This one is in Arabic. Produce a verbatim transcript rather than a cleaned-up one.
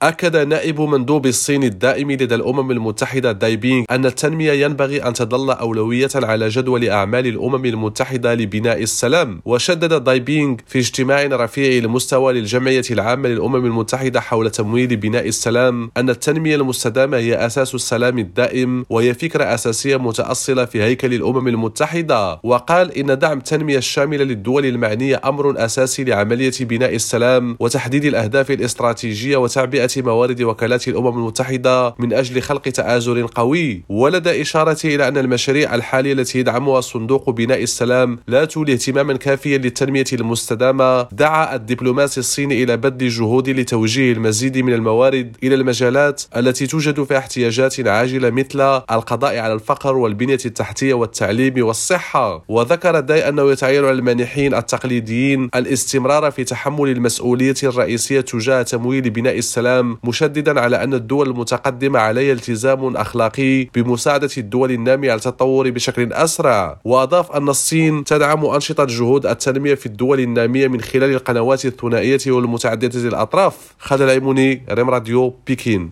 أكد نائب مندوب الصين الدائم لدى الأمم المتحدة داي بينغ أن التنمية ينبغي أن تظل أولوية على جدول أعمال الأمم المتحدة لبناء السلام. وشدد داي بينغ في اجتماع رفيع المستوى للجمعية العامة للأمم المتحدة حول تمويل بناء السلام أن التنمية المستدامة هي أساس السلام الدائم، وهي فكرة أساسية متأصلة في هيكل الأمم المتحدة. وقال إن دعم التنمية الشاملة للدول المعنية أمر أساسي لعملية بناء السلام وتحديد الأهداف الاستراتيجية وتعبئة موارد وكالات الأمم المتحدة من أجل خلق تآزر قوي. ولدى إشارة إلى أن المشاريع الحالية التي يدعمها صندوق بناء السلام لا تولي اهتماما كافيا للتنمية المستدامة، دعا الدبلوماسي الصيني إلى بذل جهود لتوجيه المزيد من الموارد إلى المجالات التي توجد فيها احتياجات عاجلة مثل القضاء على الفقر والبنية التحتية والتعليم والصحة. وذكر داي أنه يتعين على المانحين التقليديين الاستمرار في تحمل المسؤولية الرئيسية تجاه تمويل بناء السلام، مشددا على أن الدول المتقدمة عليها التزام أخلاقي بمساعدة الدول النامية على التطور بشكل أسرع. وأضاف أن الصين تدعم أنشطة جهود التنمية في الدول النامية من خلال القنوات الثنائية والمتعددة الأطراف. خالد العيموني، ريم راديو، بكين.